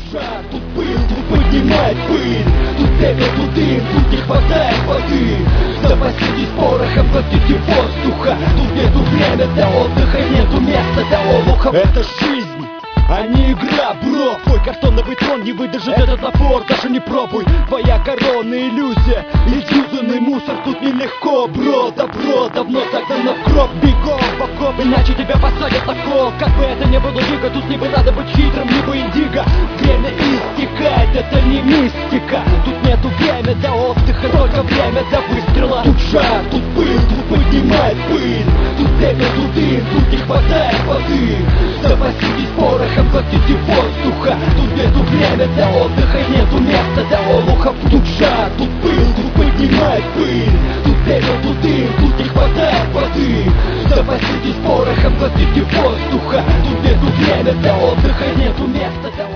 жар, тут пыль, тут поднимает пыль. Тут пепел, тут дым, тут не хватает воды. Запаситесь порохом, глотните воздуха. Тут нету время для отдыха, нету места для олуха. Это жизнь, а не игра, бро. Твой картоновый трон не выдержит этот напор, даже не пробуй. Твоя корона иллюзия, изюзанный мусор. Тут нелегко, бро, добро давно загнано в гроб. Бегом в окоп, иначе тебя посадят на кол. Как бы это ни было дико, тут либо надо быть хитрым, либо индиго. Время истекает, это не мистика. Тут нету время для отдыха, только время для выстрела. Тут жар, тут пыль, тут поднимает пыль. Тут пепел, тут дым, тут не хватает воды. Запаситесь порохом, глотните воздуха. Тут нету время для отдыха, нету места для олухов. Тут жар, тут пыль, тут поднимает пыль. Тут пепел, тут дым, тут не хватает воды. Запаситесь порохом, глотните воздуха. Тут нету время для отдыха, нету места для